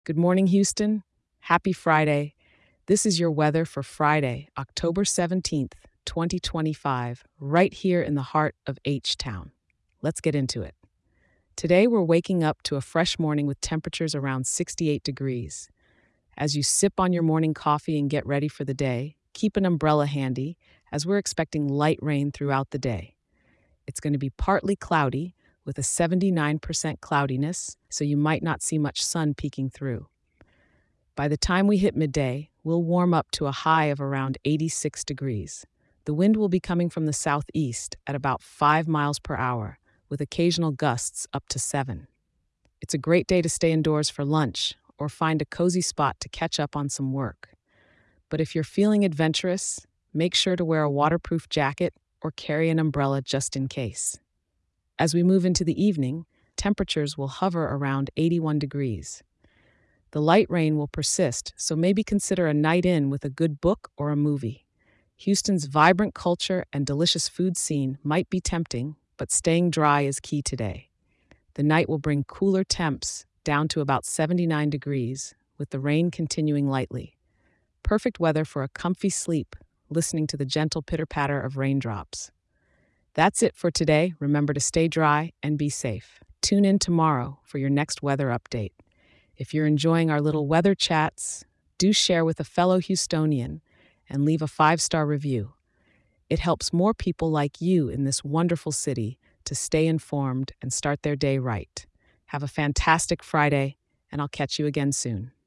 Good morning, Houston. Happy Friday. This is your weather for Friday, October 17th, 2025, right here in the heart of H-Town. Let's get into it. Today, we're waking up to a fresh morning with temperatures around 68 degrees. As you sip on your morning coffee and get ready for the day, keep an umbrella handy as we're expecting light rain throughout the day. It's going to be partly cloudy with a 79% cloudiness, so you might not see much sun peeking through. By the time we hit midday, we'll warm up to a high of around 86 degrees. The wind will be coming from the southeast at about 5 miles per hour, with occasional gusts up to 7. It's a great day to stay indoors for lunch or find a cozy spot to catch up on some work. But if you're feeling adventurous, make sure to wear a waterproof jacket or carry an umbrella just in case. As we move into the evening, temperatures will hover around 81 degrees. The light rain will persist, so maybe consider a night in with a good book or a movie. Houston's vibrant culture and delicious food scene might be tempting, but staying dry is key today. The night will bring cooler temps down to about 79 degrees, with the rain continuing lightly. Perfect weather for a comfy sleep, listening to the gentle pitter-patter of raindrops. That's it for today. Remember to stay dry and be safe. Tune in tomorrow for your next weather update. If you're enjoying our little weather chats, do share with a fellow Houstonian and leave a 5-star review. It helps more people like you in this wonderful city to stay informed and start their day right. Have a fantastic Friday, and I'll catch you again soon.